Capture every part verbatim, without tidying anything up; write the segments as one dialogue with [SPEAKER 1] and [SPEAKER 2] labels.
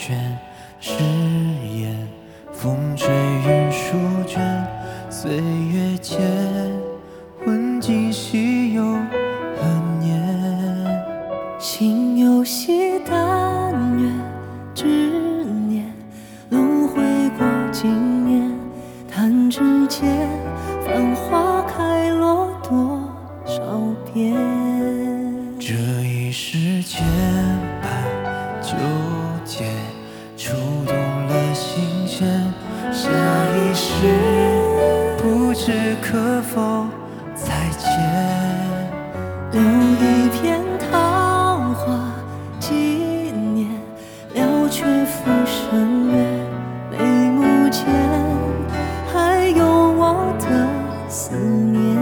[SPEAKER 1] 卷，誓言风吹云舒卷，岁月间混迹稀有痕念。
[SPEAKER 2] 心有惜但愿，执念轮回过经年，弹指间繁花开落多少遍。
[SPEAKER 1] 这一世牵绊纠结，触动了心弦。下一世不知可否再见。
[SPEAKER 2] 留一片桃花纪念，了却浮生缘。眉目间还有我的思念。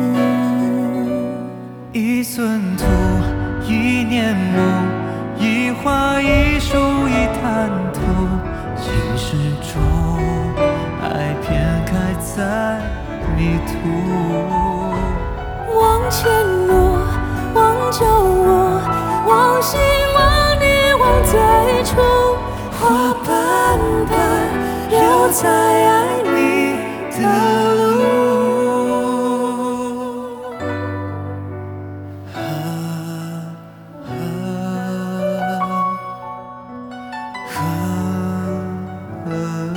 [SPEAKER 1] 一寸土，一念梦，一花一树一滩土。心事中，爱偏开在迷途。
[SPEAKER 2] 望前路，望旧我，望心望你望最初。花瓣瓣留在爱你的路。
[SPEAKER 1] 啊啊啊啊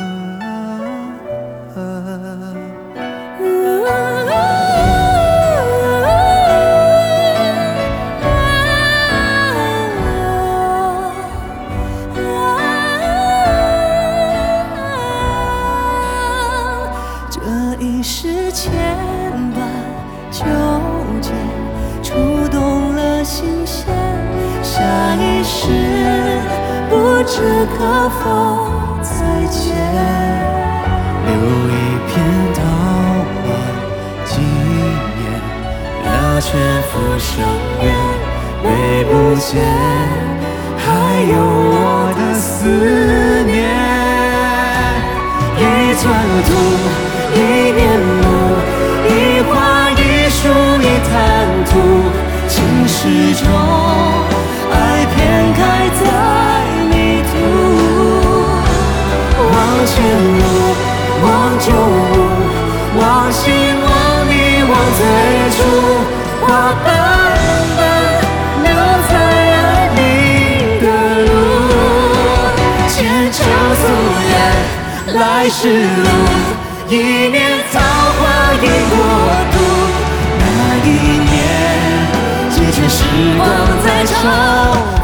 [SPEAKER 2] 这一世牵绊纠结，触动了心弦。下一世不知可否再见。
[SPEAKER 1] 留一片桃花纪念，了却浮生缘。眉目间还有我的思念。一寸土，一念梦，一花一树一滩土。情事中，爱偏开在迷途。望前路，望旧物，望心望你望最初。花瓣瓣留在爱你的路。前程夙愿，来时路，一念桃花一国度。那一年，几圈时光在朝